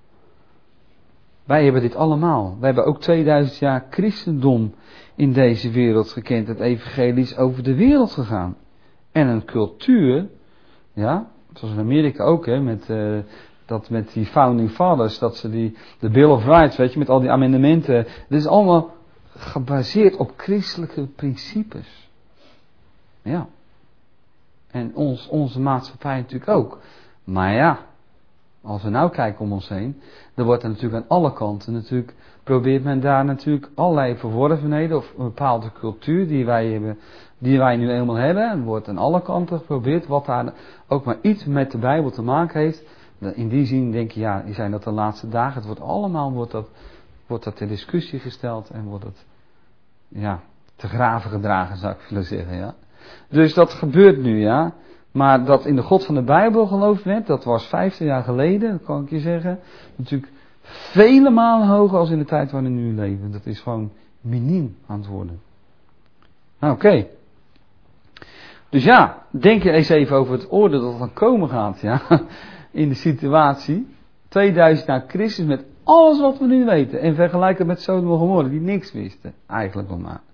Wij hebben dit allemaal. Wij hebben ook 2000 jaar christendom in deze wereld gekend. Het evangelie is over de wereld gegaan. En een cultuur, ja, zoals in Amerika ook, hè, met die founding fathers, dat ze de Bill of Rights, weet je, met al die amendementen. Dat is allemaal gebaseerd op christelijke principes. Ja. En onze maatschappij natuurlijk ook. Maar ja, als we nou kijken om ons heen, dan wordt er natuurlijk aan alle kanten natuurlijk, probeert men daar natuurlijk allerlei verworvenheden of een bepaalde cultuur die wij nu eenmaal hebben, en wordt aan alle kanten geprobeerd wat daar ook maar iets met de Bijbel te maken heeft. In die zin denk je, ja, zijn dat de laatste dagen. Het wordt allemaal, wordt dat ter discussie gesteld en wordt het, ja, te graven gedragen, zou ik willen zeggen, ja. Dus dat gebeurt nu, ja. Maar dat in de God van de Bijbel geloofd werd, dat was 50 jaar geleden, dat kan ik je zeggen. Natuurlijk vele malen hoger als in de tijd waarin we nu leven. Dat is gewoon miniem aan het worden. Nou, oké. Dus ja, denk je eens even over het oordeel dat dan komen gaat, ja. In de situatie, 2000 na Christus, met alles wat we nu weten. En vergelijk het met Sodom en Gomorra, die niks wisten. Eigenlijk nog maar.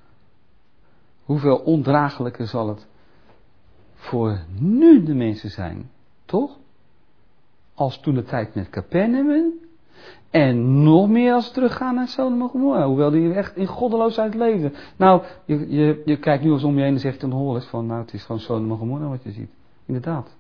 Hoeveel ondraaglijker zal het voor nu de mensen zijn, toch? Als toen de tijd met Capernaum. En nog meer als we teruggaan naar Sodom en Gomorra. Hoewel die echt in goddeloosheid leefden. Nou, je kijkt nu eens om je heen en zegt dan hoor eens van, nou het is gewoon Sodom en Gomorra wat je ziet. Inderdaad.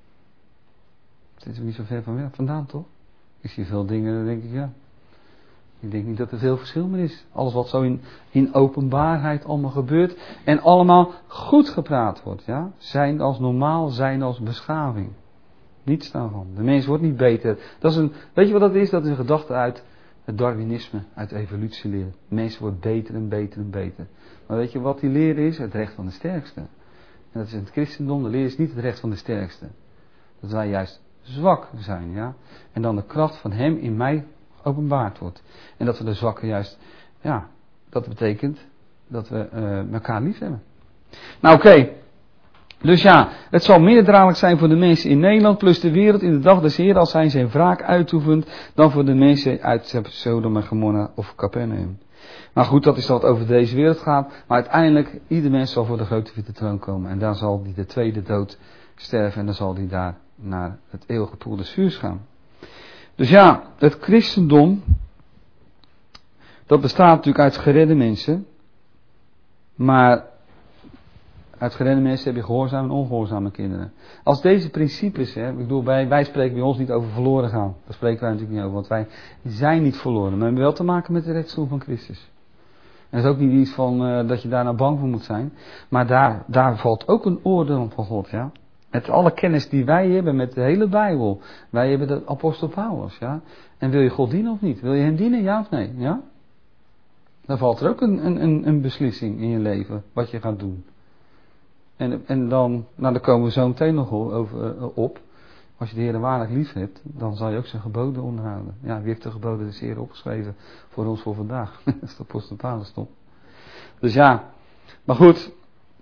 Het is er niet zo ver vandaan, toch? Ik zie veel dingen, dan denk ik, ja. Ik denk niet dat er veel verschil meer is. Alles wat zo in openbaarheid allemaal gebeurt. En allemaal goed gepraat wordt, ja. Zijn als normaal, zijn als beschaving. Niets daarvan. De mens wordt niet beter. Weet je wat dat is? Dat is een gedachte uit het Darwinisme, uit evolutieleer. De mens wordt beter en beter en beter. Maar weet je wat die leer is? Het recht van de sterkste. En dat is in het christendom, de leer is niet het recht van de sterkste. Dat wij juist zwak zijn, ja. En dan de kracht van hem in mij openbaard wordt. En dat we de zwakken juist, ja, dat betekent dat we elkaar lief hebben. Nou oké. Dus ja, het zal minder draaglijk zijn voor de mensen in Nederland plus de wereld in de dag des Heeren als hij zijn wraak uitoefent dan voor de mensen uit Sodom en Gomorra of Capernaum. Maar goed, dat is wat over deze wereld gaat. Maar uiteindelijk, ieder mens zal voor de grote witte troon komen. En daar zal hij de tweede dood sterven. En dan zal hij daar naar het eeuwige poel des vuurs gaan. Dus ja, het christendom, dat bestaat natuurlijk uit geredde mensen. Maar uit geredde mensen heb je gehoorzame en ongehoorzame kinderen. Als deze principes, ik bedoel, wij spreken bij ons niet over verloren gaan. Daar spreken wij natuurlijk niet over, want wij zijn niet verloren. Maar we hebben wel te maken met de rechtsstoel van Christus. En dat is ook niet iets van dat je daar nou bang voor moet zijn. Maar daar valt ook een oordeel van God, ja. Met alle kennis die wij hebben, met de hele Bijbel. Wij hebben de apostel Paulus, ja. En wil je God dienen of niet? Wil je hem dienen, ja of nee, ja? Dan valt er ook een beslissing in je leven, wat je gaat doen. En dan, daar komen we zo meteen nog op. Als je de Heer waarlijk lief hebt, dan zal je ook zijn geboden onderhouden. Ja, wie heeft de geboden des Heer opgeschreven voor ons voor vandaag? Dat is de apostel Paulus, toch? Dus ja, maar goed.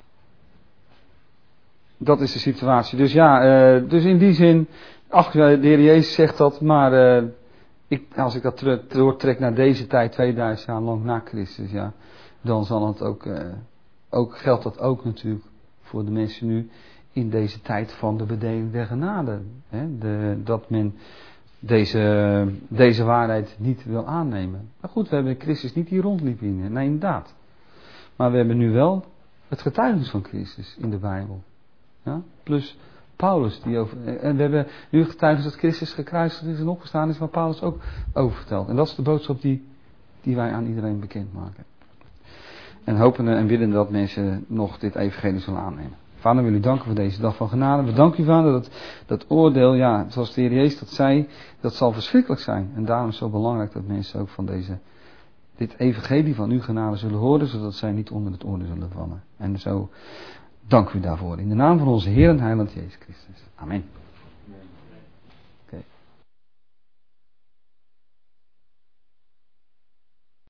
Dat is de situatie. Dus ja, dus in die zin, de Heer Jezus zegt dat, maar als ik dat doortrek naar deze tijd, 2000 jaar lang na Christus, ja, dan zal het ook geldt dat ook natuurlijk voor de mensen nu in deze tijd van de bedeling der genade. Dat men deze waarheid niet wil aannemen. Maar goed, we hebben Christus niet die rondliep in. Nee, inderdaad. Maar we hebben nu wel het getuigenis van Christus in de Bijbel. Ja? Plus Paulus. En we hebben nu het getuigenis dat Christus gekruisigd is en opgestaan is, waar Paulus ook over vertelt. En dat is de boodschap die wij aan iedereen bekendmaken. En hopen en willen dat mensen nog dit evangelie zullen aannemen. Vader, we willen u danken voor deze dag van genade. We danken u, Vader, dat oordeel, ja, zoals de Heer Jezus dat zei, dat zal verschrikkelijk zijn. En daarom is het zo belangrijk dat mensen ook van dit evangelie van uw genade zullen horen, zodat zij niet onder het oordeel zullen vallen. En zo dank u daarvoor. In de naam van onze Heer en Heiland Jezus Christus. Amen.